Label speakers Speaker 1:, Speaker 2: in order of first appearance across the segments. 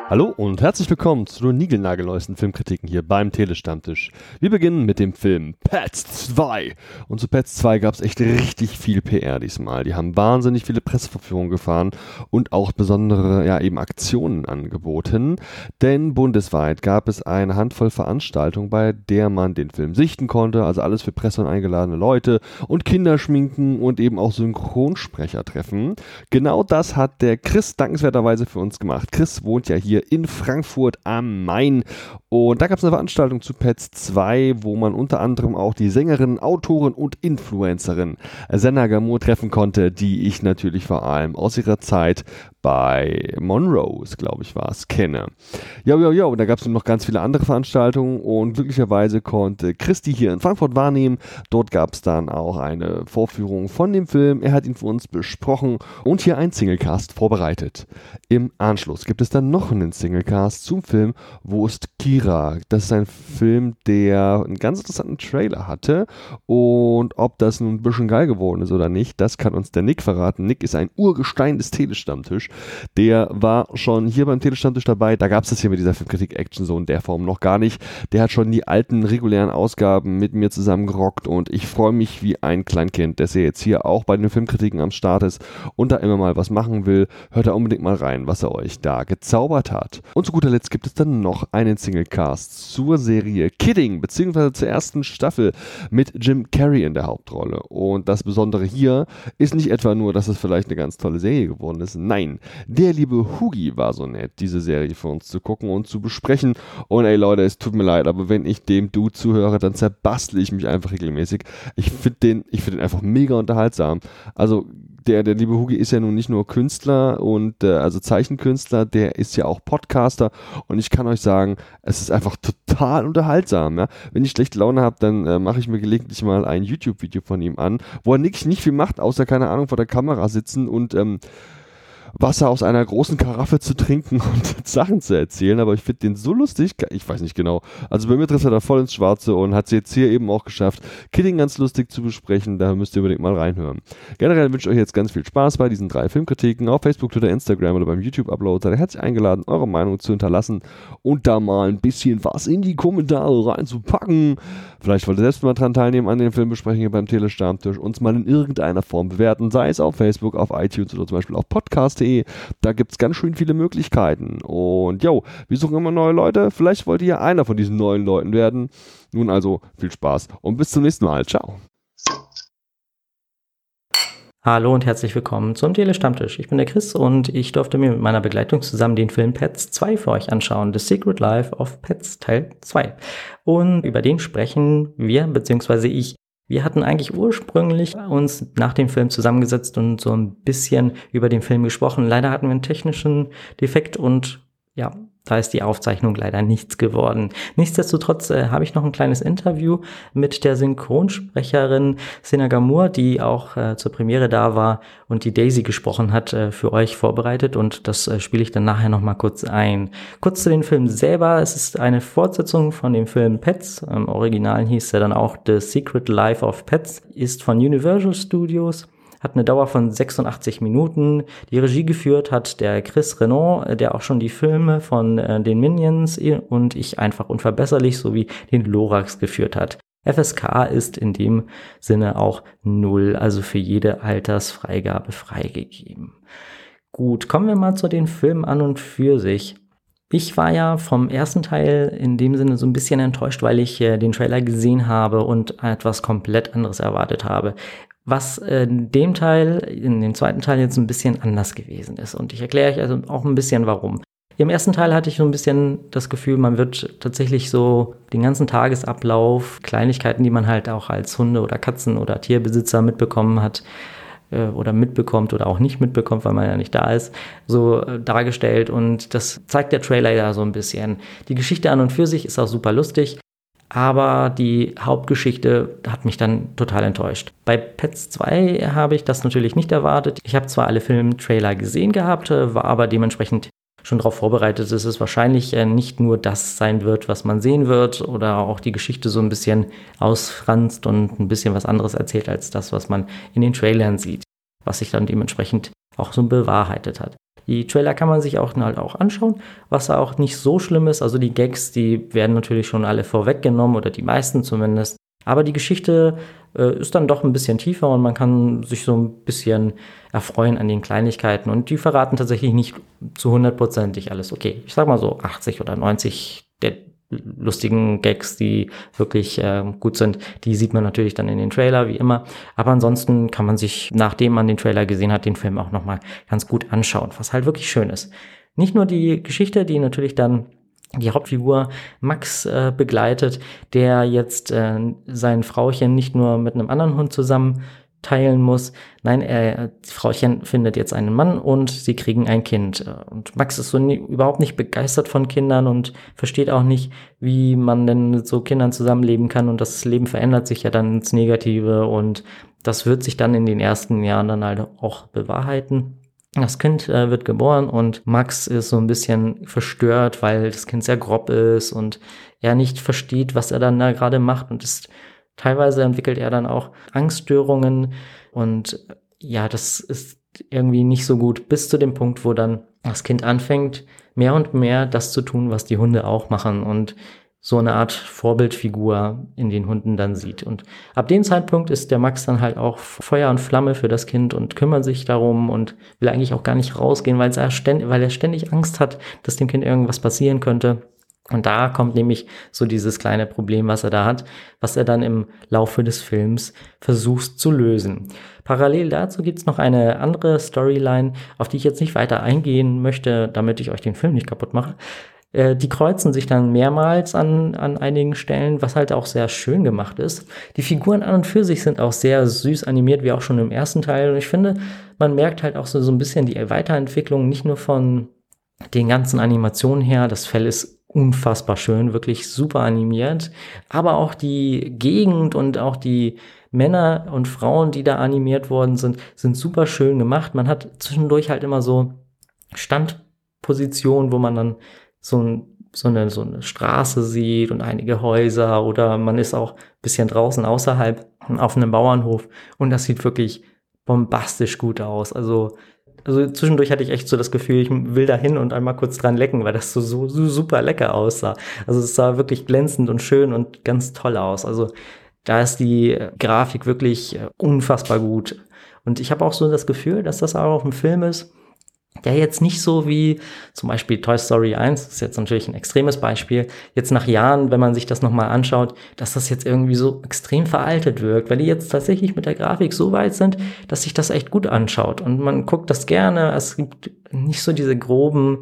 Speaker 1: Hallo und herzlich willkommen zu den niegelnagelneuesten Filmkritiken hier beim Telestammtisch. Wir beginnen mit dem Film Pets 2. Und zu Pets 2 gab es echt richtig viel PR diesmal. Die haben wahnsinnig viele Presseverführungen gefahren und auch besondere Aktionen angeboten. Denn bundesweit gab es eine Handvoll Veranstaltungen, bei der man den Film sichten konnte. Also alles für Presse und eingeladene Leute und Kinderschminken und eben auch Synchronsprecher treffen. Genau das hat der Chris dankenswerterweise für uns gemacht. Chris wohnt ja hier in Frankfurt am Main und da gab es eine Veranstaltung zu Pets 2, wo man unter anderem auch die Sängerin, Autorin und Influencerin Senna Gamur treffen konnte, die ich natürlich vor allem aus ihrer Zeit bei Monrose, glaube ich, war es, kenne. Und da gab es noch ganz viele andere Veranstaltungen und glücklicherweise konnte Christi hier in Frankfurt wahrnehmen. Dort gab es dann auch eine Vorführung von dem Film. Er hat ihn für uns besprochen und hier einen Singlecast vorbereitet. Im Anschluss gibt es dann noch einen Singlecast zum Film Wo ist Kira? Das ist ein Film, der einen ganz interessanten Trailer hatte und ob das nun ein bisschen geil geworden ist oder nicht, das kann uns der Nick verraten. Nick ist ein Urgestein des Telestammtisch. Der war schon hier beim Telestammtisch dabei. Da gab es das hier mit dieser Filmkritik-Action so in der Form noch gar nicht. Der hat schon die alten regulären Ausgaben mit mir zusammen gerockt und ich freue mich wie ein Kleinkind, dass er jetzt hier auch bei den Filmkritiken am Start ist und da immer mal was machen will. Hört da unbedingt mal rein, was er euch da gezaubert hat. Und zu guter Letzt gibt es dann noch einen Singlecast zur Serie Kidding, beziehungsweise zur ersten Staffel mit Jim Carrey in der Hauptrolle. Und das Besondere hier ist nicht etwa nur, dass es vielleicht eine ganz tolle Serie geworden ist. Nein, der liebe Hugi war so nett, diese Serie für uns zu gucken und zu besprechen. Und ey Leute, es tut mir leid, aber wenn ich dem Dude zuhöre, dann zerbastle ich mich einfach regelmäßig. Ich finde den einfach mega unterhaltsam. Also der liebe Hugi ist ja nun nicht nur Künstler und also Zeichenkünstler, der ist ja auch Podcaster und ich kann euch sagen, es ist einfach total unterhaltsam. Ja? Wenn ich schlechte Laune habe, dann mache ich mir gelegentlich mal ein YouTube-Video von ihm an, wo er nicht viel macht, außer, keine Ahnung, vor der Kamera sitzen und Wasser aus einer großen Karaffe zu trinken und Sachen zu erzählen, aber ich finde den so lustig, ich weiß nicht genau. Also bei mir trifft er da voll ins Schwarze und hat es jetzt hier eben auch geschafft, Kidding ganz lustig zu besprechen, da müsst ihr unbedingt mal reinhören. Generell wünsche ich euch jetzt ganz viel Spaß bei diesen 3 Filmkritiken auf Facebook, Twitter, Instagram oder beim YouTube-Upload. Seid ihr herzlich eingeladen, eure Meinung zu hinterlassen und da mal ein bisschen was in die Kommentare reinzupacken. Vielleicht wollt ihr selbst mal dran teilnehmen an den Filmbesprechungen beim Telestammtisch, uns mal in irgendeiner Form bewerten, sei es auf Facebook, auf iTunes oder zum Beispiel auf Podcast.de. Da gibt es ganz schön viele Möglichkeiten. Und wir suchen immer neue Leute. Vielleicht wollt ihr ja einer von diesen neuen Leuten werden. Nun also, viel Spaß und bis zum nächsten Mal. Ciao.
Speaker 2: Hallo und herzlich willkommen zum Telestammtisch. Ich bin der Chris und ich durfte mir mit meiner Begleitung zusammen den Film Pets 2 für euch anschauen. The Secret Life of Pets Teil 2. Und über den sprechen wir, beziehungsweise ich. Wir hatten eigentlich ursprünglich uns nach dem Film zusammengesetzt und so ein bisschen über den Film gesprochen. Leider hatten wir einen technischen Defekt und da ist die Aufzeichnung leider nichts geworden. Nichtsdestotrotz habe ich noch ein kleines Interview mit der Synchronsprecherin Senna Gamur, die auch zur Premiere da war und die Daisy gesprochen hat, für euch vorbereitet und das spiele ich dann nachher noch mal kurz ein. Kurz zu den Film selber. Es ist eine Fortsetzung von dem Film Pets. Im Original hieß er dann auch The Secret Life of Pets, ist von Universal Studios. Hat eine Dauer von 86 Minuten. Die Regie geführt hat der Chris Renaud, der auch schon die Filme von den Minions und Ich einfach unverbesserlich sowie den Lorax geführt hat. FSK ist in dem Sinne auch 0, also für jede Altersfreigabe freigegeben. Gut, kommen wir mal zu den Filmen an und für sich. Ich war ja vom ersten Teil in dem Sinne so ein bisschen enttäuscht, weil ich den Trailer gesehen habe und etwas komplett anderes erwartet habe. Was in dem zweiten Teil jetzt ein bisschen anders gewesen ist. Und ich erkläre euch also auch ein bisschen warum. Im ersten Teil hatte ich so ein bisschen das Gefühl, man wird tatsächlich so den ganzen Tagesablauf, Kleinigkeiten, die man halt auch als Hunde- oder Katzen- oder Tierbesitzer mitbekommen hat, oder mitbekommt oder auch nicht mitbekommt, weil man ja nicht da ist, so dargestellt. Und das zeigt der Trailer ja so ein bisschen. Die Geschichte an und für sich ist auch super lustig. Aber die Hauptgeschichte hat mich dann total enttäuscht. Bei Pets 2 habe ich das natürlich nicht erwartet. Ich habe zwar alle Filmtrailer gesehen gehabt, war aber dementsprechend schon darauf vorbereitet, dass es wahrscheinlich nicht nur das sein wird, was man sehen wird oder auch die Geschichte so ein bisschen ausfranst und ein bisschen was anderes erzählt als das, was man in den Trailern sieht, was sich dann dementsprechend auch so bewahrheitet hat. Die Trailer kann man sich halt auch anschauen, was auch nicht so schlimm ist. Also die Gags, die werden natürlich schon alle vorweggenommen oder die meisten zumindest. Aber die Geschichte ist dann doch ein bisschen tiefer und man kann sich so ein bisschen erfreuen an den Kleinigkeiten. Und die verraten tatsächlich nicht zu 100%ig alles. Okay, ich sag mal so 80 oder 90 der lustigen Gags, die wirklich gut sind, die sieht man natürlich dann in den Trailer, wie immer. Aber ansonsten kann man sich, nachdem man den Trailer gesehen hat, den Film auch nochmal ganz gut anschauen, was halt wirklich schön ist. Nicht nur die Geschichte, die natürlich dann die Hauptfigur Max begleitet, der jetzt sein Frauchen nicht nur mit einem anderen Hund zusammen teilen muss. Nein, Frauchen findet jetzt einen Mann und sie kriegen ein Kind. Und Max ist so überhaupt nicht begeistert von Kindern und versteht auch nicht, wie man denn mit so Kindern zusammenleben kann. Und das Leben verändert sich ja dann ins Negative und das wird sich dann in den ersten Jahren dann halt auch bewahrheiten. Das Kind wird geboren und Max ist so ein bisschen verstört, weil das Kind sehr grob ist und er nicht versteht, was er dann da gerade macht und teilweise entwickelt er dann auch Angststörungen und ja, das ist irgendwie nicht so gut, bis zu dem Punkt, wo dann das Kind anfängt, mehr und mehr das zu tun, was die Hunde auch machen und so eine Art Vorbildfigur in den Hunden dann sieht. Und ab dem Zeitpunkt ist der Max dann halt auch Feuer und Flamme für das Kind und kümmert sich darum und will eigentlich auch gar nicht rausgehen, weil er ständig Angst hat, dass dem Kind irgendwas passieren könnte. Und da kommt nämlich so dieses kleine Problem, was er da hat, was er dann im Laufe des Films versucht zu lösen. Parallel dazu gibt's noch eine andere Storyline, auf die ich jetzt nicht weiter eingehen möchte, damit ich euch den Film nicht kaputt mache. Die kreuzen sich dann mehrmals an einigen Stellen, was halt auch sehr schön gemacht ist. Die Figuren an und für sich sind auch sehr süß animiert, wie auch schon im ersten Teil. Und ich finde, man merkt halt auch so ein bisschen die Weiterentwicklung, nicht nur von den ganzen Animationen her. Das Fell ist unfassbar schön, wirklich super animiert. Aber auch die Gegend und auch die Männer und Frauen, die da animiert worden sind super schön gemacht. Man hat zwischendurch halt immer so Standpositionen, wo man dann so eine Straße sieht und einige Häuser oder man ist auch ein bisschen draußen außerhalb auf einem Bauernhof und das sieht wirklich bombastisch gut aus. Also zwischendurch hatte ich echt so das Gefühl, ich will da hin und einmal kurz dran lecken, weil das so super lecker aussah. Also es sah wirklich glänzend und schön und ganz toll aus. Also da ist die Grafik wirklich unfassbar gut. Und ich habe auch so das Gefühl, dass das auch ein Film ist, der jetzt nicht so wie zum Beispiel Toy Story 1, das ist jetzt natürlich ein extremes Beispiel, jetzt nach Jahren, wenn man sich das nochmal anschaut, dass das jetzt irgendwie so extrem veraltet wirkt, weil die jetzt tatsächlich mit der Grafik so weit sind, dass sich das echt gut anschaut und man guckt das gerne, es gibt nicht so diese groben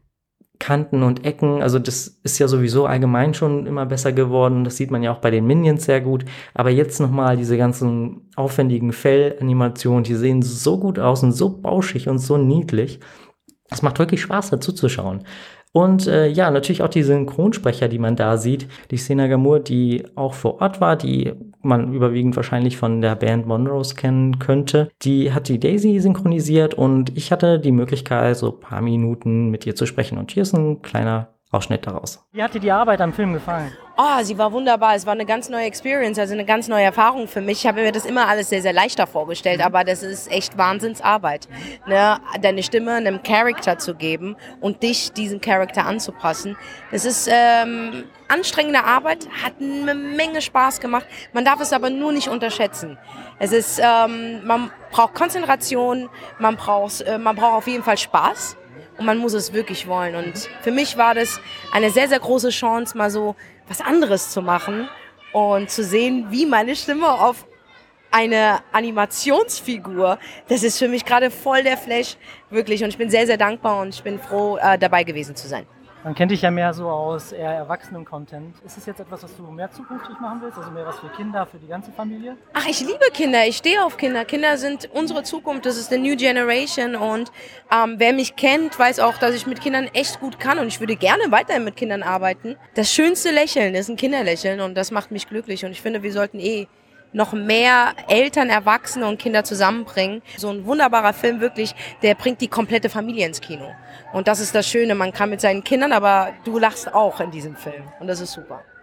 Speaker 2: Kanten und Ecken, also das ist ja sowieso allgemein schon immer besser geworden, das sieht man ja auch bei den Minions sehr gut, aber jetzt nochmal diese ganzen aufwendigen Fellanimationen, die sehen so gut aus und so bauschig und so niedlich, es macht wirklich Spaß dazu zu schauen. Und ja, natürlich auch die Synchronsprecher, die man da sieht. Die Sena Gamur, die auch vor Ort war, die man überwiegend wahrscheinlich von der Band Monrose kennen könnte, die hat die Daisy synchronisiert und ich hatte die Möglichkeit, so ein paar Minuten mit ihr zu sprechen. Und hier ist ein kleiner Ausschnitt daraus. Wie hat dir die Arbeit am Film gefallen?
Speaker 3: Oh, sie war wunderbar. Es war eine ganz neue Experience, also eine ganz neue Erfahrung für mich. Ich habe mir das immer alles sehr, sehr leichter vorgestellt, aber das ist echt Wahnsinnsarbeit. Ne? Deine Stimme einem Charakter zu geben und dich diesem Charakter anzupassen. Das ist anstrengende Arbeit, hat eine Menge Spaß gemacht. Man darf es aber nur nicht unterschätzen. Es ist, man braucht Konzentration, man braucht auf jeden Fall Spaß. Und man muss es wirklich wollen. Und für mich war das eine sehr, sehr große Chance, mal so was anderes zu machen und zu sehen, wie meine Stimme auf eine Animationsfigur, das ist für mich gerade voll der Flash, wirklich. Und ich bin sehr, sehr dankbar und ich bin froh, dabei gewesen zu sein.
Speaker 4: Man kennt dich ja mehr so aus eher erwachsenen Content. Ist es jetzt etwas, was du mehr zukünftig machen willst? Also mehr was für Kinder, für die ganze Familie?
Speaker 3: Ach, ich liebe Kinder. Ich stehe auf Kinder. Kinder sind unsere Zukunft. Das ist the new generation. Und wer mich kennt, weiß auch, dass ich mit Kindern echt gut kann. Und ich würde gerne weiterhin mit Kindern arbeiten. Das schönste Lächeln ist ein Kinderlächeln. Und das macht mich glücklich. Und ich finde, wir sollten noch mehr Eltern, Erwachsene und Kinder zusammenbringen. So ein wunderbarer Film wirklich, der bringt die komplette Familie ins Kino. Und das ist das Schöne, man kann mit seinen Kindern, aber du lachst auch in diesem Film. Und das ist super.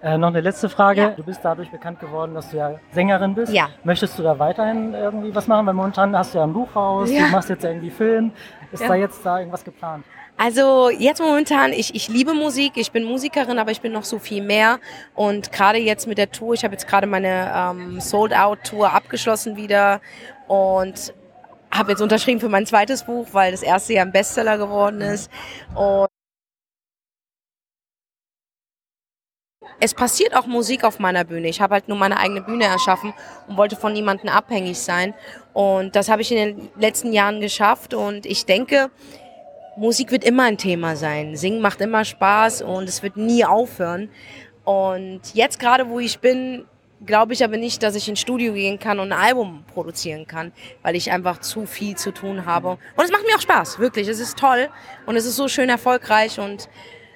Speaker 4: Noch eine letzte Frage.
Speaker 3: Ja.
Speaker 4: Du bist dadurch bekannt geworden, dass du ja Sängerin bist.
Speaker 3: Ja.
Speaker 4: Möchtest du da weiterhin irgendwie was machen? Weil momentan hast du ja ein Buch raus,
Speaker 3: Ja.
Speaker 4: du machst jetzt irgendwie Film. Ist
Speaker 3: Ja.
Speaker 4: da jetzt irgendwas geplant?
Speaker 3: Also jetzt momentan, ich liebe Musik, ich bin Musikerin, aber ich bin noch so viel mehr. Und gerade jetzt mit der Tour, ich habe jetzt gerade meine Sold-Out-Tour abgeschlossen wieder und habe jetzt unterschrieben für mein zweites Buch, weil das erste ja ein Bestseller geworden ist. Und es passiert auch Musik auf meiner Bühne. Ich habe halt nur meine eigene Bühne erschaffen und wollte von niemandem abhängig sein. Und das habe ich in den letzten Jahren geschafft. Und ich denke, Musik wird immer ein Thema sein. Singen macht immer Spaß und es wird nie aufhören. Und jetzt gerade, wo ich bin, glaube ich aber nicht, dass ich ins Studio gehen kann und ein Album produzieren kann, weil ich einfach zu viel zu tun habe. Und es macht mir auch Spaß, wirklich. Es ist toll und es ist so schön erfolgreich und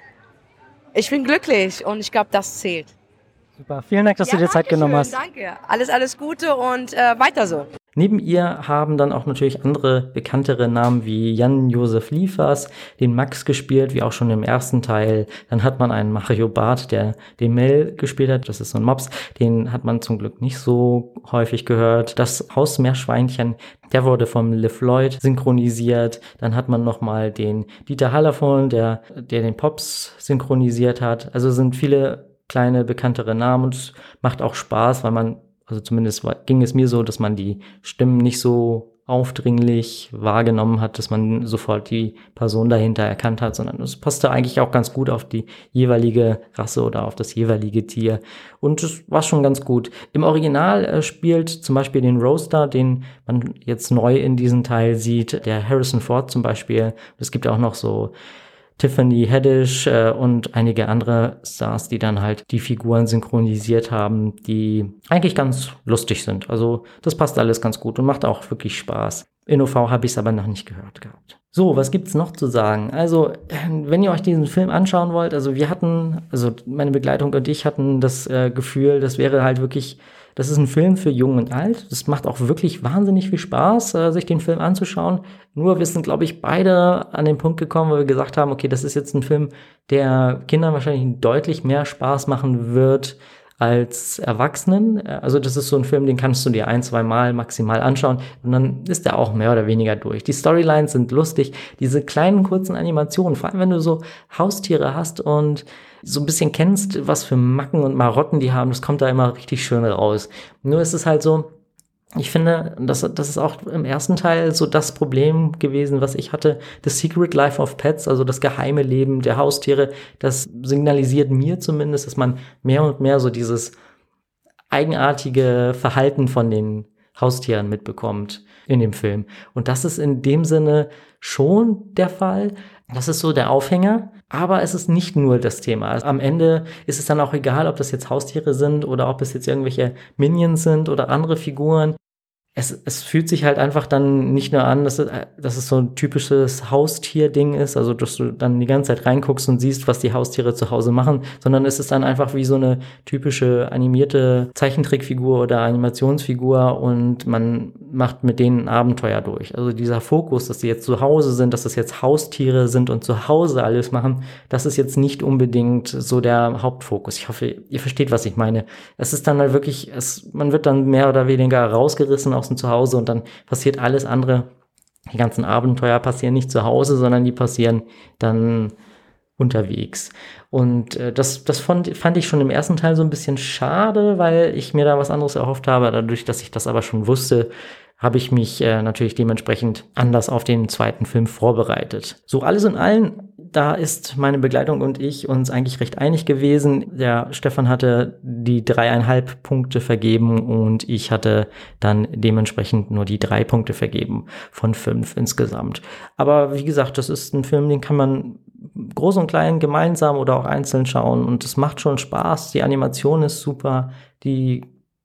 Speaker 3: ich bin glücklich und ich glaube, das zählt.
Speaker 4: Super, vielen Dank, dass du dir Zeit genommen hast.
Speaker 3: Danke, alles Gute und weiter so.
Speaker 2: Neben ihr haben dann auch natürlich andere bekanntere Namen wie Jan-Josef Liefers, den Max gespielt, wie auch schon im ersten Teil. Dann hat man einen Mario Barth, der den Mel gespielt hat. Das ist so ein Mops. Den hat man zum Glück nicht so häufig gehört. Das Hausmeerschweinchen, der wurde vom Liv Lloyd synchronisiert. Dann hat man nochmal den Dieter Hallervorden, der den Pops synchronisiert hat. Also sind viele kleine bekanntere Namen und es macht auch Spaß, weil man, also zumindest ging es mir so, dass man die Stimmen nicht so aufdringlich wahrgenommen hat, dass man sofort die Person dahinter erkannt hat, sondern es passte eigentlich auch ganz gut auf die jeweilige Rasse oder auf das jeweilige Tier. Und es war schon ganz gut. Im Original spielt zum Beispiel den Roaster, den man jetzt neu in diesem Teil sieht, der Harrison Ford zum Beispiel. Es gibt auch noch so Tiffany Haddish und einige andere Stars, die dann halt die Figuren synchronisiert haben, die eigentlich ganz lustig sind. Also das passt alles ganz gut und macht auch wirklich Spaß. In OV habe ich es aber noch nicht gehört gehabt. So, was gibt's noch zu sagen? Also, wenn ihr euch diesen Film anschauen wollt, also meine Begleitung und ich hatten das Gefühl, das wäre halt wirklich, das ist ein Film für Jung und Alt. Das macht auch wirklich wahnsinnig viel Spaß, sich den Film anzuschauen. Nur wir sind, glaube ich, beide an den Punkt gekommen, wo wir gesagt haben, okay, das ist jetzt ein Film, der Kindern wahrscheinlich deutlich mehr Spaß machen wird als Erwachsenen. Also das ist so ein Film, den kannst du dir 1-2 Mal maximal anschauen und dann ist der auch mehr oder weniger durch. Die Storylines sind lustig, diese kleinen kurzen Animationen, vor allem wenn du so Haustiere hast und so ein bisschen kennst, was für Macken und Marotten die haben, das kommt da immer richtig schön raus. Nur ist es halt so, ich finde, das ist auch im ersten Teil so das Problem gewesen, was ich hatte. The Secret Life of Pets, also das geheime Leben der Haustiere, das signalisiert mir zumindest, dass man mehr und mehr so dieses eigenartige Verhalten von den Haustieren mitbekommt in dem Film. Und das ist in dem Sinne schon der Fall. Das ist so der Aufhänger, aber es ist nicht nur das Thema. Also am Ende ist es dann auch egal, ob das jetzt Haustiere sind oder ob es jetzt irgendwelche Minions sind oder andere Figuren. Es fühlt sich halt einfach dann nicht nur an, dass es so ein typisches Haustier-Ding ist, also dass du dann die ganze Zeit reinguckst und siehst, was die Haustiere zu Hause machen, sondern es ist dann einfach wie so eine typische animierte Zeichentrickfigur oder Animationsfigur und man macht mit denen ein Abenteuer durch. Also dieser Fokus, dass sie jetzt zu Hause sind, dass das jetzt Haustiere sind und zu Hause alles machen, das ist jetzt nicht unbedingt so der Hauptfokus. Ich hoffe, ihr versteht, was ich meine. Es ist dann halt wirklich, man wird dann mehr oder weniger rausgerissen aus dem Zuhause und dann passiert alles andere. Die ganzen Abenteuer passieren nicht zu Hause, sondern die passieren dann unterwegs. Und das fand ich schon im ersten Teil so ein bisschen schade, weil ich mir da was anderes erhofft habe. Dadurch, dass ich das aber schon wusste, habe ich mich natürlich dementsprechend anders auf den zweiten Film vorbereitet. So, alles in allem, da ist meine Begleitung und ich uns eigentlich recht einig gewesen. Der Stefan hatte die 3,5 Punkte vergeben und ich hatte dann dementsprechend nur die 3 Punkte vergeben von 5 insgesamt. Aber wie gesagt, das ist ein Film, den kann man groß und klein gemeinsam oder auch einzeln schauen und es macht schon Spaß. Die Animation ist super, die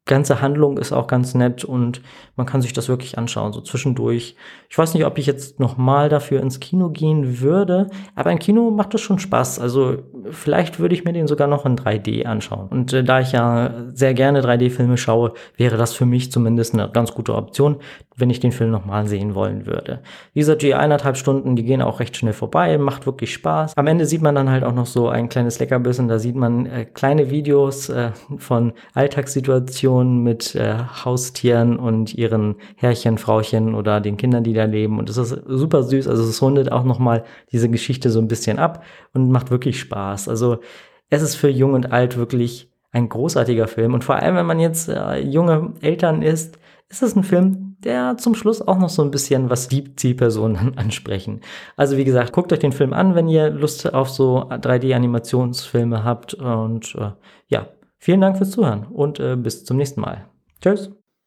Speaker 2: ganze Handlung ist auch ganz nett und man kann sich das wirklich anschauen, so zwischendurch. Ich weiß nicht, ob ich jetzt nochmal dafür ins Kino gehen würde, aber im Kino macht es schon Spaß. Also vielleicht würde ich mir den sogar noch in 3D anschauen. Und da ich ja sehr gerne 3D-Filme schaue, wäre das für mich zumindest eine ganz gute Option, wenn ich den Film nochmal sehen wollen würde. Wie gesagt, die 1,5 Stunden, die gehen auch recht schnell vorbei, macht wirklich Spaß. Am Ende sieht man dann halt auch noch so ein kleines Leckerbissen, da sieht man kleine Videos von Alltagssituationen mit Haustieren und ihren Herrchen, Frauchen oder den Kindern, die da leben. Und es ist super süß. Also es rundet auch nochmal diese Geschichte so ein bisschen ab und macht wirklich Spaß. Also es ist für Jung und Alt wirklich ein großartiger Film. Und vor allem, wenn man jetzt junge Eltern ist es ein Film, der zum Schluss auch noch so ein bisschen was die Zielpersonen ansprechen. Also wie gesagt, guckt euch den Film an, wenn ihr Lust auf so 3D-Animationsfilme habt. Und ja, vielen Dank fürs Zuhören und bis zum nächsten Mal. Tschüss.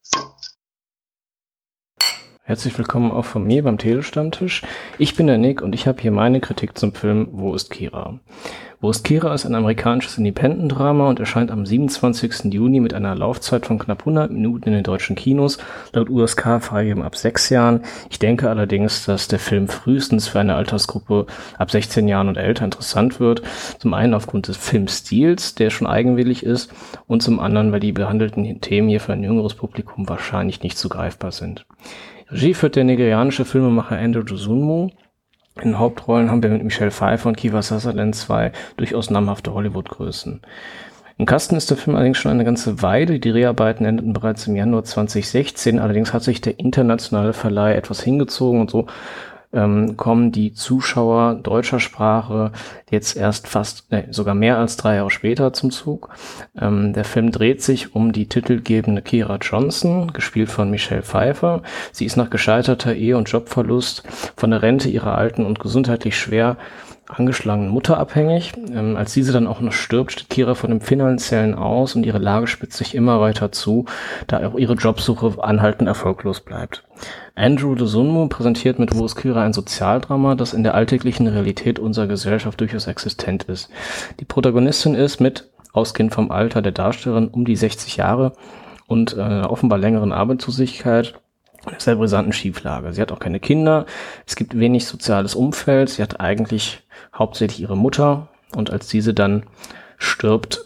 Speaker 5: Herzlich willkommen auch von mir beim Telestammtisch. Ich bin der Nick und ich habe hier meine Kritik zum Film Wo ist Kira? Wo ist Kira ist ein amerikanisches Independent-Drama und erscheint am 27. Juni mit einer Laufzeit von knapp 100 Minuten in den deutschen Kinos, laut USK freigegeben ab 6 Jahren. Ich denke allerdings, dass der Film frühestens für eine Altersgruppe ab 16 Jahren und älter interessant wird. Zum einen aufgrund des Filmstils, der schon eigenwillig ist, und zum anderen, weil die behandelten Themen hier für ein jüngeres Publikum wahrscheinlich nicht so greifbar sind. Regie führt der nigerianische Filmemacher Andrew Dosunmu. In den Hauptrollen haben wir mit Michelle Pfeiffer und Kiefer Sutherland zwei durchaus namhafte Hollywood-Größen. Im Kasten ist der Film allerdings schon eine ganze Weile. Die Dreharbeiten endeten bereits im Januar 2016. Allerdings hat sich der internationale Verleih etwas hingezogen und so kommen die Zuschauer deutscher Sprache jetzt erst sogar mehr als 3 Jahre später zum Zug. Der Film dreht sich um die titelgebende Kira Johnson, gespielt von Michelle Pfeiffer. Sie ist nach gescheiterter Ehe- und Jobverlust von der Rente ihrer alten und gesundheitlich schwer angeschlagenen Mutter abhängig. Als diese dann auch noch stirbt, steht Kira von dem finanziellen Aus und ihre Lage spitzt sich immer weiter zu, da auch ihre Jobsuche anhaltend erfolglos bleibt. Andrew Dosunmu präsentiert mit Wo ist Kira ein Sozialdrama, das in der alltäglichen Realität unserer Gesellschaft durchaus existent ist. Die Protagonistin ist mit, ausgehend vom Alter der Darstellerin, um die 60 Jahre und offenbar längeren Arbeitslosigkeit, einer sehr brisanten Schieflage. Sie hat auch keine Kinder, es gibt wenig soziales Umfeld, sie hat eigentlich hauptsächlich ihre Mutter und als diese dann stirbt,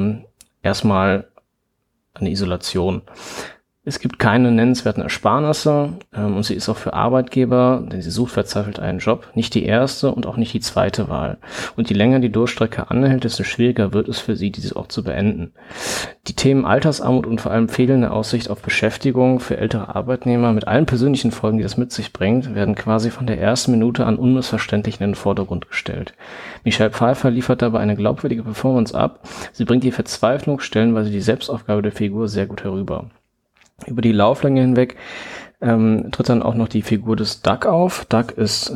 Speaker 5: erstmal eine Isolation. Es gibt keine nennenswerten Ersparnisse und sie ist auch für Arbeitgeber, denn sie sucht verzweifelt einen Job, nicht die erste und auch nicht die zweite Wahl. Und je länger die Durchstrecke anhält, desto schwieriger wird es für sie, dieses auch zu beenden. Die Themen Altersarmut und vor allem fehlende Aussicht auf Beschäftigung für ältere Arbeitnehmer mit allen persönlichen Folgen, die das mit sich bringt, werden quasi von der ersten Minute an unmissverständlich in den Vordergrund gestellt. Michelle Pfeiffer liefert dabei eine glaubwürdige Performance ab. Sie bringt die Verzweiflung stellenweise die Selbstaufgabe der Figur sehr gut herüber. Über die Lauflänge hinweg tritt dann auch noch die Figur des Doug auf. Doug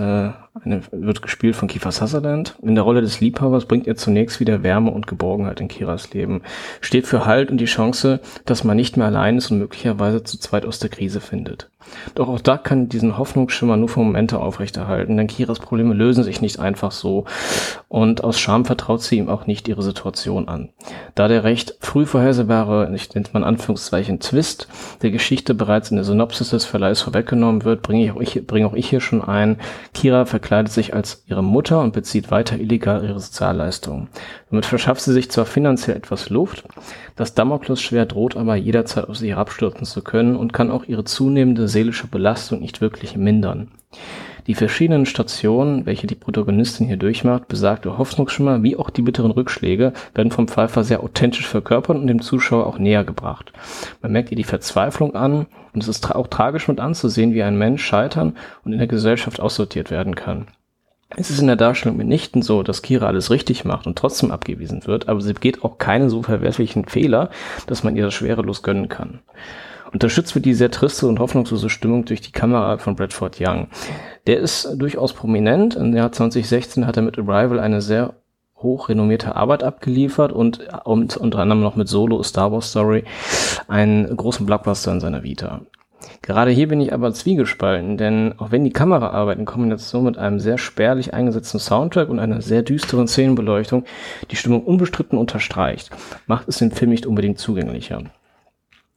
Speaker 5: wird gespielt von Kiefer Sutherland. In der Rolle des Liebhabers bringt er zunächst wieder Wärme und Geborgenheit in Kiras Leben. Steht für Halt und die Chance, dass man nicht mehr allein ist und möglicherweise zu zweit aus der Krise findet. Doch auch Doug kann diesen Hoffnungsschimmer nur für Momente aufrechterhalten, denn Kiras Probleme lösen sich nicht einfach so und aus Scham vertraut sie ihm auch nicht ihre Situation an. Da der recht früh vorhersehbare, nennt man Anführungszeichen Twist, der Geschichte bereits in der Synopsis des Verleihs vorweggenommen wird, bringe auch ich hier schon ein. Kira verkleidet sich als ihre Mutter und bezieht weiter illegal ihre Sozialleistungen. Damit verschafft sie sich zwar finanziell etwas Luft, das Damoklesschwert droht aber jederzeit auf sie herabstürzen zu können und kann auch ihre zunehmende seelische Belastung nicht wirklich mindern. Die verschiedenen Stationen, welche die Protagonistin hier durchmacht, besagte Hoffnungsschimmer wie auch die bitteren Rückschläge, werden vom Pfeiffer sehr authentisch verkörpert und dem Zuschauer auch näher gebracht. Man merkt ihr die Verzweiflung an und es ist auch tragisch mit anzusehen, wie ein Mensch scheitern und in der Gesellschaft aussortiert werden kann. Es ist in der Darstellung mitnichten so, dass Kira alles richtig macht und trotzdem abgewiesen wird, aber sie begeht auch keine so verwerflichen Fehler, dass man ihr das schwerelos gönnen kann. Unterstützt wird die sehr triste und hoffnungslose Stimmung durch die Kameraarbeit von Bradford Young. Der ist durchaus prominent. Im Jahr 2016 hat er mit Arrival eine sehr hochrenommierte Arbeit abgeliefert und unter anderem noch mit Solo, A Star Wars Story, einen großen Blockbuster in seiner Vita. Gerade hier bin ich aber zwiegespalten, denn auch wenn die Kameraarbeit in Kombination mit einem sehr spärlich eingesetzten Soundtrack und einer sehr düsteren Szenenbeleuchtung die Stimmung unbestritten unterstreicht, macht es den Film nicht unbedingt zugänglicher.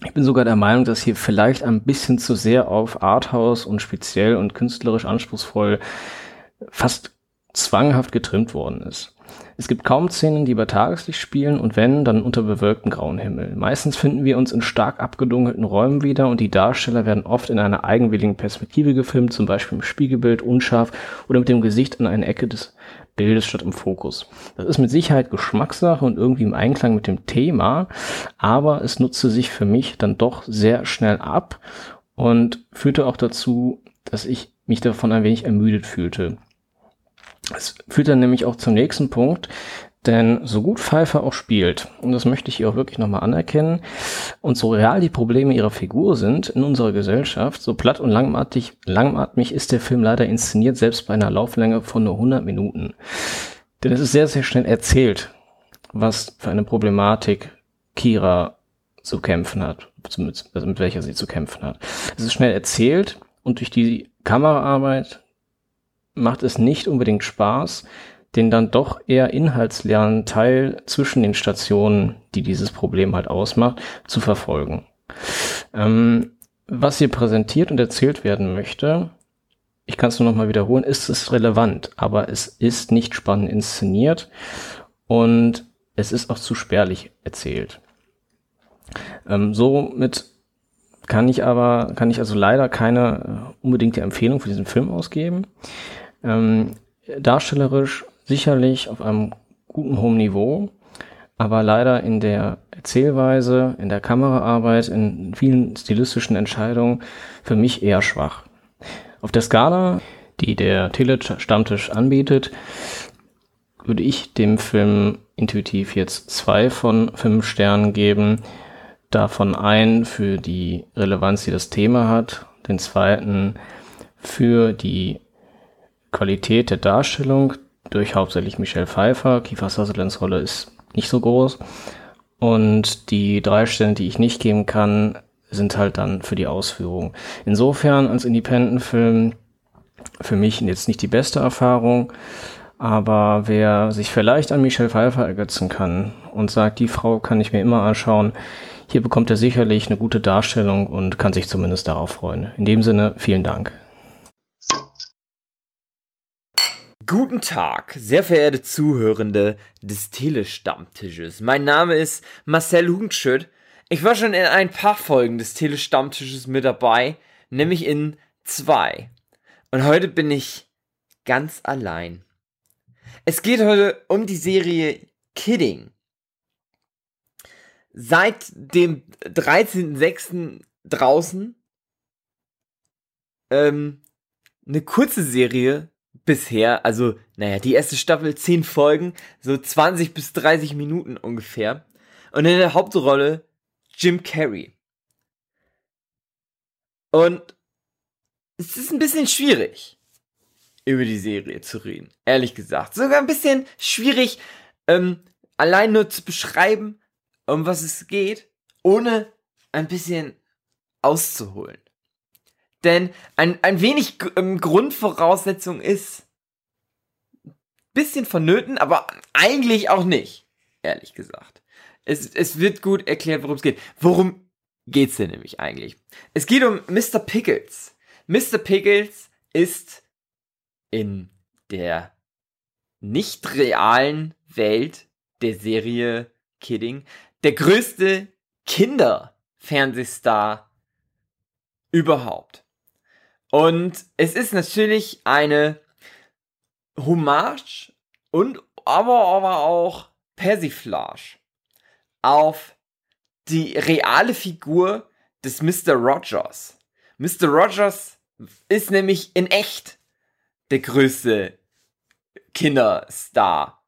Speaker 5: Ich bin sogar der Meinung, dass hier vielleicht ein bisschen zu sehr auf Arthouse und speziell und künstlerisch anspruchsvoll fast zwanghaft getrimmt worden ist. Es gibt kaum Szenen, die bei Tageslicht spielen und wenn, dann unter bewölktem grauen Himmel. Meistens finden wir uns in stark abgedunkelten Räumen wieder und die Darsteller werden oft in einer eigenwilligen Perspektive gefilmt, zum Beispiel im Spiegelbild, unscharf oder mit dem Gesicht an eine Ecke des Bildes statt im Fokus. Das ist mit Sicherheit Geschmackssache und irgendwie im Einklang mit dem Thema, aber es nutzte sich für mich dann doch sehr schnell ab und führte auch dazu, dass ich mich davon ein wenig ermüdet fühlte. Es führt dann nämlich auch zum nächsten Punkt, denn so gut Pfeiffer auch spielt, und das möchte ich hier auch wirklich nochmal anerkennen, und so real die Probleme ihrer Figur sind in unserer Gesellschaft, so platt und langatmig ist der Film leider inszeniert, selbst bei einer Lauflänge von nur 100 Minuten. Denn es ist sehr, sehr schnell erzählt, was für eine Problematik Kira zu kämpfen hat, mit welcher sie zu kämpfen hat. Es ist schnell erzählt und durch die Kameraarbeit macht es nicht unbedingt Spaß, den dann doch eher inhaltsleeren Teil zwischen den Stationen, die dieses Problem halt ausmacht, zu verfolgen. Was hier präsentiert und erzählt werden möchte, ich kann es nur noch mal wiederholen, ist es relevant, aber es ist nicht spannend inszeniert und es ist auch zu spärlich erzählt. Somit kann ich also leider keine unbedingte Empfehlung für diesen Film ausgeben. Darstellerisch sicherlich auf einem guten, hohen Niveau, aber leider in der Erzählweise, in der Kameraarbeit, in vielen stilistischen Entscheidungen für mich eher schwach. Auf der Skala, die der Tele-Stammtisch anbietet, würde ich dem Film intuitiv jetzt 2 von 5 Sternen geben. Davon einen für die Relevanz, die das Thema hat, den zweiten für die Qualität der Darstellung durch hauptsächlich Michelle Pfeiffer. Kiefer Sutherlands Rolle ist nicht so groß. Und die 3 Sterne, die ich nicht geben kann, sind halt dann für die Ausführung. Insofern als Independent-Film für mich jetzt nicht die beste Erfahrung, aber wer sich vielleicht an Michelle Pfeiffer ergötzen kann und sagt, die Frau kann ich mir immer anschauen, hier bekommt er sicherlich eine gute Darstellung und kann sich zumindest darauf freuen. In dem Sinne, vielen Dank.
Speaker 6: Guten Tag, sehr verehrte Zuhörende des Tele-Stammtisches. Mein Name ist Marcel Hugenschild. Ich war schon in ein paar Folgen des Tele-Stammtisches mit dabei, nämlich in 2. Und heute bin ich ganz allein. Es geht heute um die Serie Kidding. Seit dem 13.06. draußen eine kurze Serie bisher, also, die erste Staffel 10 Folgen, so 20 bis 30 Minuten ungefähr. Und in der Hauptrolle Jim Carrey. Und es ist ein bisschen schwierig, über die Serie zu reden, ehrlich gesagt. Sogar ein bisschen schwierig, allein nur zu beschreiben, um was es geht, ohne ein bisschen auszuholen. Denn ein wenig Grundvoraussetzung ist ein bisschen vonnöten, aber eigentlich auch nicht, ehrlich gesagt. Es wird gut erklärt, worum es geht. Worum geht's denn nämlich eigentlich? Es geht um Mr. Pickles. Mr. Pickles ist in der nicht realen Welt der Serie Kidding der größte Kinderfernsehstar überhaupt. Und es ist natürlich eine Hommage und aber auch Persiflage auf die reale Figur des Mr. Rogers. Mr. Rogers ist nämlich in echt der größte Kinderstar,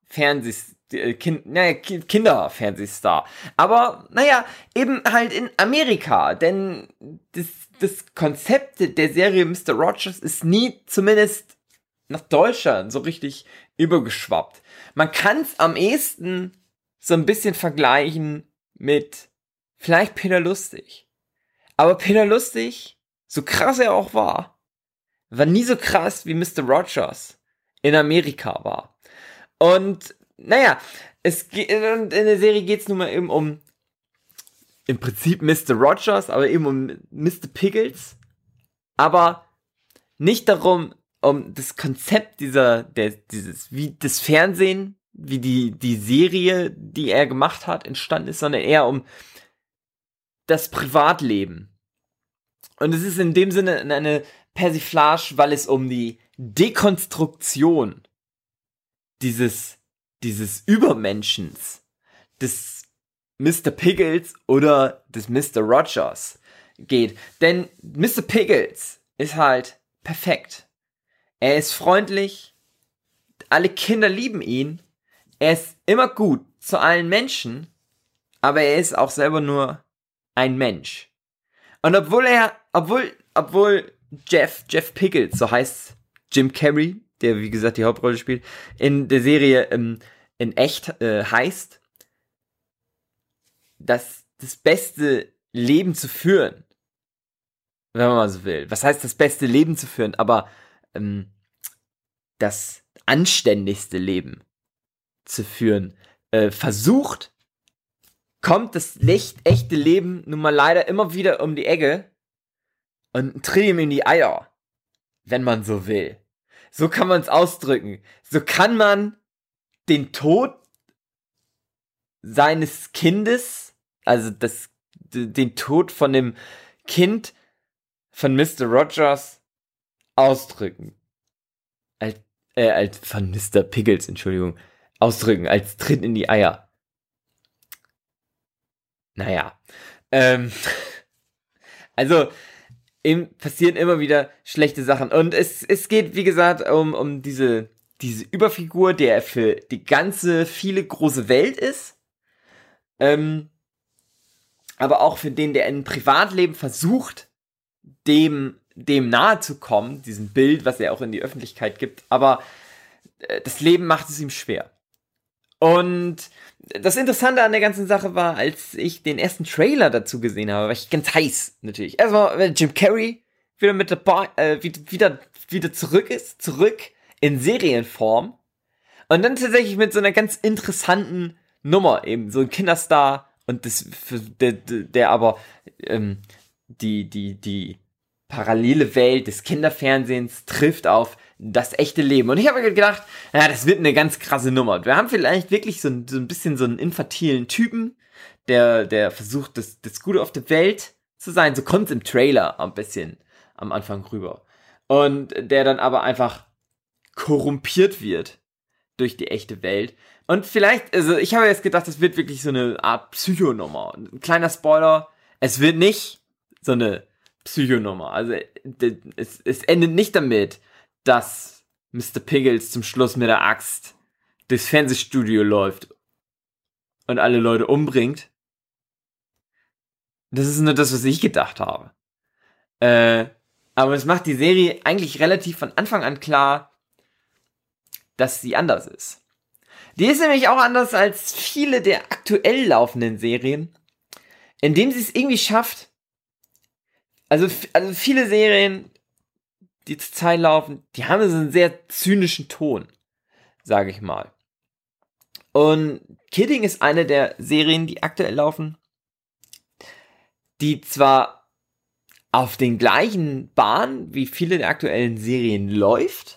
Speaker 6: Kinderfernsehstar. Aber, eben halt in Amerika, denn das Konzept der Serie Mr. Rogers ist nie, zumindest nach Deutschland, so richtig übergeschwappt. Man kann es am ehesten so ein bisschen vergleichen mit vielleicht Peter Lustig. Aber Peter Lustig, so krass er auch war nie so krass wie Mr. Rogers in Amerika war. Und in der Serie geht es nun mal eben um im Prinzip Mr. Rogers, aber eben um Mr. Pickles, aber nicht darum, um das Konzept wie das Fernsehen, wie die Serie, die er gemacht hat, entstanden ist, sondern eher um das Privatleben. Und es ist in dem Sinne eine Persiflage, weil es um die Dekonstruktion dieses Übermenschens, des Mr. Pickles oder des Mr. Rogers geht. Denn Mr. Pickles ist halt perfekt. Er ist freundlich, alle Kinder lieben ihn, er ist immer gut zu allen Menschen, aber er ist auch selber nur ein Mensch. Und obwohl Jeff Pickles, so heißt Jim Carrey, der wie gesagt die Hauptrolle spielt, in der Serie in echt heißt, das beste Leben zu führen, wenn man mal so will. Was heißt das beste Leben zu führen? Aber das anständigste Leben zu führen versucht, kommt das echte Leben nun mal leider immer wieder um die Ecke und tritt ihm in die Eier, wenn man so will. So kann man es ausdrücken. So kann man den Tod seines Kindes, also den Tod von dem Kind von Mr. Rogers ausdrücken. Von Mr. Pickles, Entschuldigung. Ausdrücken, als Tritt in die Eier. Naja. Also, passieren immer wieder schlechte Sachen. Und es geht, wie gesagt, um diese Überfigur, der für die ganze, viele große Welt ist. Aber auch für den, der im Privatleben versucht, dem nahe zu kommen, diesem Bild, was er auch in die Öffentlichkeit gibt. Aber das Leben macht es ihm schwer. Und das Interessante an der ganzen Sache war, als ich den ersten Trailer dazu gesehen habe, war ich ganz heiß, natürlich. Erstmal, Jim Carrey wieder mit dabei, wieder zurück in Serienform. Und dann tatsächlich mit so einer ganz interessanten Nummer eben, so ein Kinderstar und der aber die parallele Welt des Kinderfernsehens trifft auf das echte Leben. Und ich habe mir gedacht, ja, das wird eine ganz krasse Nummer. Wir haben vielleicht wirklich so ein bisschen so einen infantilen Typen, der versucht, das Gute auf der Welt zu sein. So kommt es im Trailer ein bisschen am Anfang rüber. Und der dann aber einfach korrumpiert wird durch die echte Welt. Und vielleicht, also ich habe jetzt gedacht, das wird wirklich so eine Art Psychonummer. Ein kleiner Spoiler, es wird nicht so eine Psychonummer. Also es endet nicht damit, dass Mr. Pickles zum Schluss mit der Axt durchs Fernsehstudio läuft und alle Leute umbringt. Das ist nur das, was ich gedacht habe. Aber es macht die Serie eigentlich relativ von Anfang an klar, dass sie anders ist. Die ist nämlich auch anders als viele der aktuell laufenden Serien, indem sie es irgendwie schafft, also viele Serien, die zur Zeit laufen, die haben so einen sehr zynischen Ton, sage ich mal. Und Kidding ist eine der Serien, die aktuell laufen, die zwar auf den gleichen Bahnen wie viele der aktuellen Serien läuft,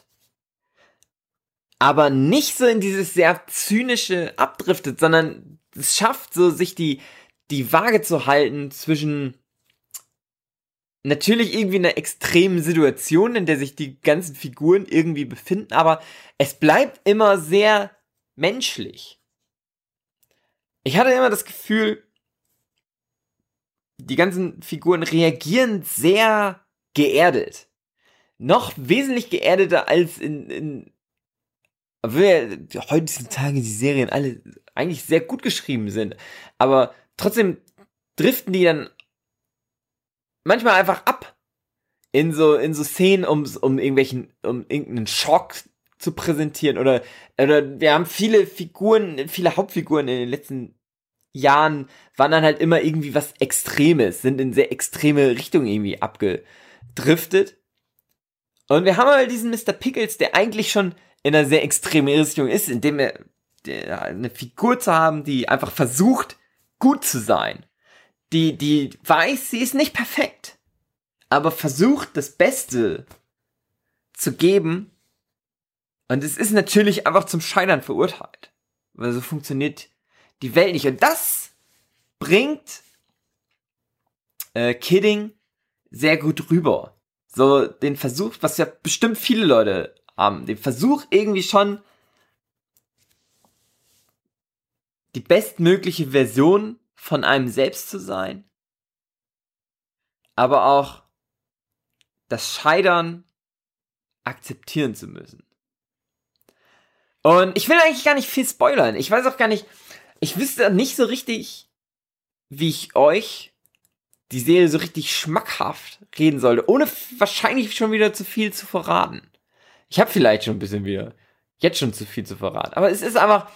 Speaker 6: aber nicht so in dieses sehr zynische abdriftet, sondern es schafft so, sich die Waage zu halten zwischen natürlich irgendwie einer extremen Situation, in der sich die ganzen Figuren irgendwie befinden, aber es bleibt immer sehr menschlich. Ich hatte immer das Gefühl, die ganzen Figuren reagieren sehr geerdet. Noch wesentlich geerdeter als obwohl ja heutzutage die Serien alle eigentlich sehr gut geschrieben sind. Aber trotzdem driften die dann manchmal einfach ab in so Szenen, um irgendeinen Schock zu präsentieren. Oder wir haben viele Hauptfiguren in den letzten Jahren waren dann halt immer irgendwie was Extremes, sind in sehr extreme Richtungen irgendwie abgedriftet. Und wir haben halt diesen Mr. Pickles, der eigentlich schon in einer sehr extremen Richtung ist, indem er eine Figur zu haben, die einfach versucht, gut zu sein. die weiß, sie ist nicht perfekt, aber versucht das Beste zu geben. Und es ist natürlich einfach zum Scheitern verurteilt. Weil so funktioniert die Welt nicht. Und das bringt Kidding sehr gut rüber. So den Versuch, was ja bestimmt viele Leute haben, den Versuch irgendwie schon die bestmögliche Version von einem selbst zu sein, aber auch das Scheitern akzeptieren zu müssen. Und ich will eigentlich gar nicht viel spoilern. Ich weiß auch gar nicht, ich wüsste nicht so richtig, wie ich euch die Serie so richtig schmackhaft reden sollte, ohne wahrscheinlich schon wieder zu viel zu verraten. Ich habe vielleicht schon ein bisschen wieder jetzt schon zu viel zu verraten, aber es ist einfach,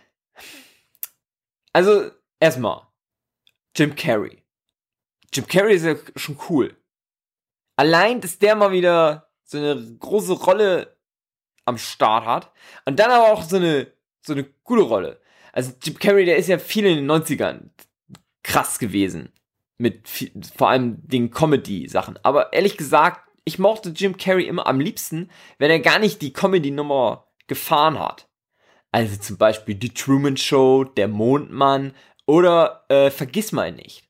Speaker 6: also erstmal Jim Carrey. Jim Carrey ist ja schon cool. Allein, dass der mal wieder so eine große Rolle am Start hat und dann aber auch so eine gute Rolle. Also Jim Carrey, der ist ja viel in den 90ern krass gewesen. Mit vor allem den Comedy-Sachen. Aber ehrlich gesagt, ich mochte Jim Carrey immer am liebsten, wenn er gar nicht die Comedy-Nummer gefahren hat. Also zum Beispiel die Truman Show, der Mondmann oder Vergiss mal nicht.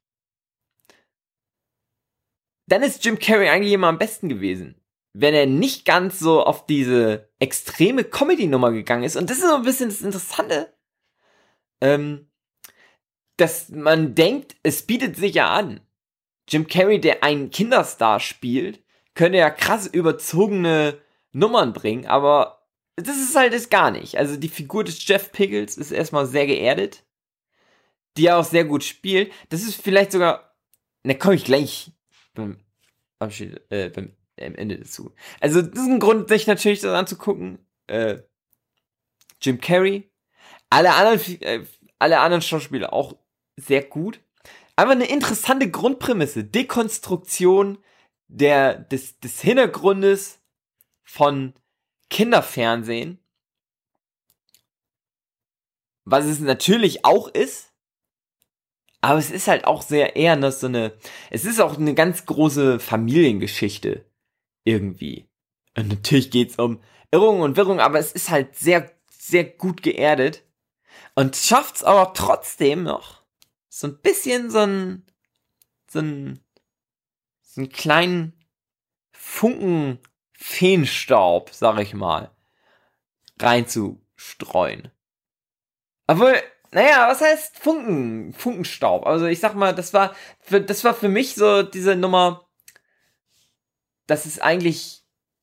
Speaker 6: Dann ist Jim Carrey eigentlich immer am besten gewesen, wenn er nicht ganz so auf diese extreme Comedy-Nummer gegangen ist. Und das ist so ein bisschen das Interessante, dass man denkt, es bietet sich ja an. Jim Carrey, der einen Kinderstar spielt, könnte ja krass überzogene Nummern bringen, aber das ist halt es gar nicht. Also die Figur des Jeff Pickles ist erstmal sehr geerdet, die er auch sehr gut spielt. Das ist vielleicht sogar, da komme ich gleich beim Ende dazu. Also das ist ein Grund, sich natürlich das anzugucken. Jim Carrey, alle anderen Schauspieler auch sehr gut. Aber eine interessante Grundprämisse, Dekonstruktion des Hintergrundes von Kinderfernsehen, was es natürlich auch ist, aber es ist halt auch sehr eher es ist auch eine ganz große Familiengeschichte irgendwie. Und natürlich geht's um Irrung und Wirrung, aber es ist halt sehr, sehr gut geerdet und schafft's aber trotzdem noch so ein bisschen so einen kleinen Funken Feenstaub, sag ich mal, reinzustreuen. Obwohl, naja, was heißt Funkenstaub? Also ich sag mal, das war für mich so diese Nummer, dass es eigentlich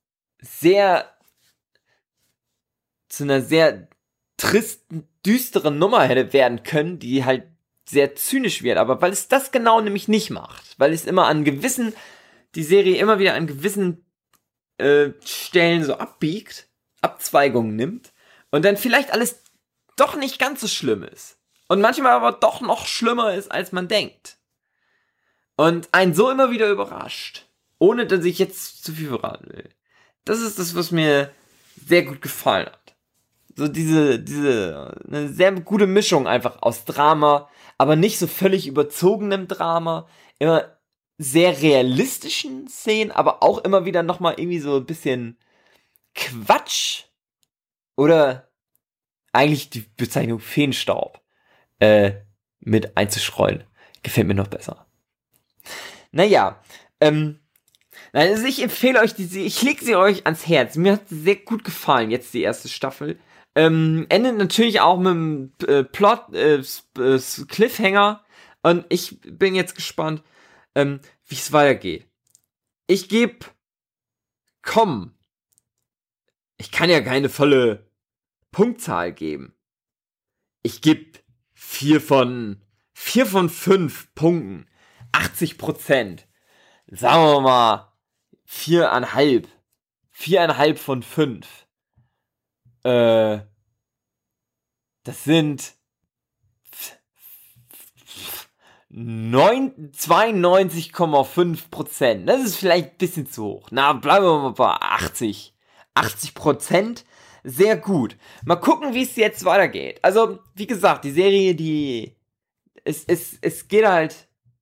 Speaker 6: zu einer sehr tristen, düsteren Nummer hätte werden können, die halt sehr zynisch wird, aber weil es das genau nämlich nicht macht, weil es immer die Serie immer wieder an gewissen Stellen so abbiegt, Abzweigungen nimmt und dann vielleicht alles doch nicht ganz so schlimm ist. Und manchmal aber doch noch schlimmer ist, als man denkt. Und einen so immer wieder überrascht, ohne dass ich jetzt zu viel verraten will. Das ist das, was mir sehr gut gefallen hat. So eine sehr gute Mischung einfach aus Drama, aber nicht so völlig überzogenem Drama, immer sehr realistischen Szenen, aber auch immer wieder nochmal irgendwie so ein bisschen Quatsch oder eigentlich die Bezeichnung Feenstaub mit einzuschreuen. Gefällt mir noch besser. Naja, also ich empfehle euch ich lege sie euch ans Herz. Mir hat sie sehr gut gefallen, jetzt die erste Staffel. Endet natürlich auch mit einem Plot, Cliffhanger. Und ich bin jetzt gespannt, wie es weitergeht. Ich gebe, ich kann ja keine volle Punktzahl geben. Ich gebe 4 von 5 Punkten. 80%. Sagen wir mal 4,5. 4,5 von 5. Das sind 92,5%. Das ist vielleicht ein bisschen zu hoch. Na, bleiben wir mal bei 80. 80%, sehr gut. Mal gucken, wie es jetzt weitergeht. Also, wie gesagt, die Serie, es geht halt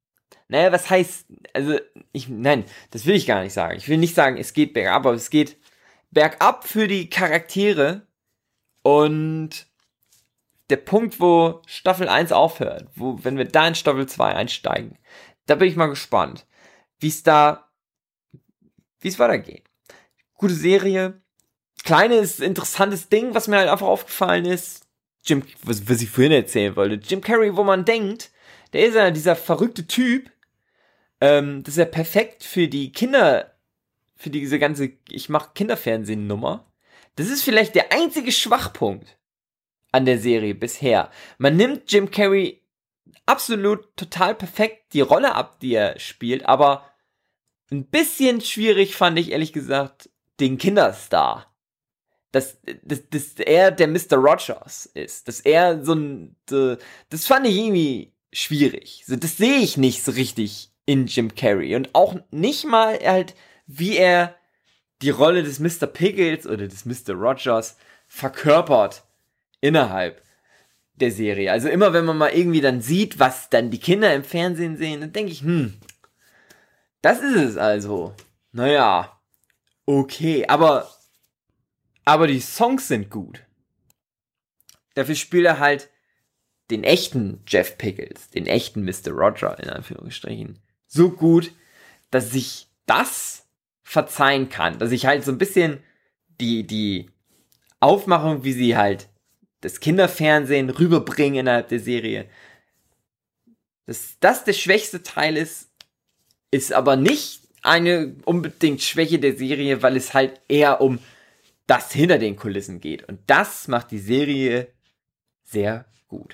Speaker 6: naja, was heißt, also, nein, das will ich gar nicht sagen. Ich will nicht sagen, es geht bergab, aber es geht bergab für die Charaktere. Und der Punkt, wo Staffel 1 aufhört, wenn wir da in Staffel 2 einsteigen, da bin ich mal gespannt, wie es weitergeht. Gute Serie, kleines, interessantes Ding, was mir halt einfach aufgefallen ist, was ich vorhin erzählen wollte, Jim Carrey, wo man denkt, der ist ja dieser verrückte Typ, das ist ja perfekt für die Kinder, für diese ganze, ich mache Kinderfernsehen-Nummer. Das ist vielleicht der einzige Schwachpunkt an der Serie bisher. Man nimmt Jim Carrey absolut total perfekt die Rolle ab, die er spielt, aber ein bisschen schwierig fand ich, ehrlich gesagt, den Kinderstar. Dass er der Mr. Rogers ist. Dass er das fand ich irgendwie schwierig. So, das sehe ich nicht so richtig in Jim Carrey. Und auch nicht mal halt, wie er die Rolle des Mr. Pickles oder des Mr. Rogers verkörpert innerhalb der Serie. Also immer, wenn man mal irgendwie dann sieht, was dann die Kinder im Fernsehen sehen, dann denke ich, das ist es also. Naja, okay, aber die Songs sind gut. Dafür spielt er halt den echten Jeff Pickles, den echten Mr. Roger, in Anführungsstrichen, so gut, dass ich das verzeihen kann. Dass ich halt so ein bisschen die Aufmachung, wie sie halt das Kinderfernsehen rüberbringen innerhalb der Serie, dass das der schwächste Teil ist aber nicht eine unbedingt Schwäche der Serie, weil es halt eher um das hinter den Kulissen geht. Und das macht die Serie sehr gut.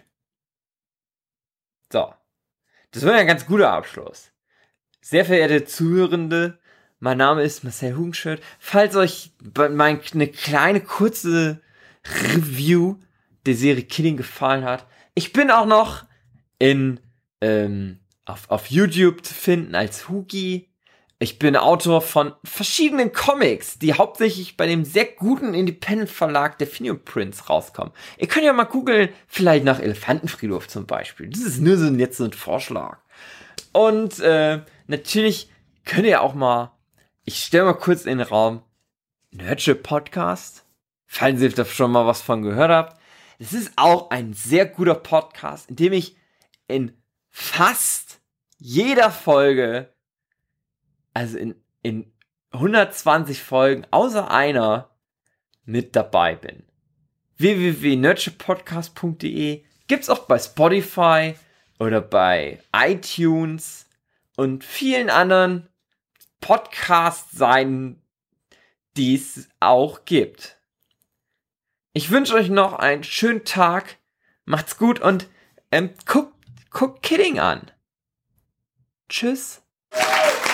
Speaker 6: So. Das war ja ein ganz guter Abschluss. Sehr verehrte Zuhörende, mein Name ist Marcel Hugenschild. Falls euch eine kleine, kurze Review der Serie Kidding gefallen hat, ich bin auch noch auf YouTube zu finden als Hugi. Ich bin Autor von verschiedenen Comics, die hauptsächlich bei dem sehr guten Independent-Verlag Delphinium Prints rauskommen. Ihr könnt ja mal googeln, vielleicht nach Elefantenfriedhof zum Beispiel. Das ist nur jetzt so ein Vorschlag. Und natürlich könnt ihr auch mal, ich stelle mal kurz in den Raum, Nerdship Podcast, falls ihr da schon mal was von gehört habt. Es ist auch ein sehr guter Podcast, in dem ich in fast jeder Folge, also in 120 Folgen, außer einer, mit dabei bin. www.nerdshipodcast.de gibt's auch bei Spotify oder bei iTunes und vielen anderen Podcast-Seiten, die es auch gibt. Ich wünsche euch noch einen schönen Tag, macht's gut und guckt Kidding an. Tschüss.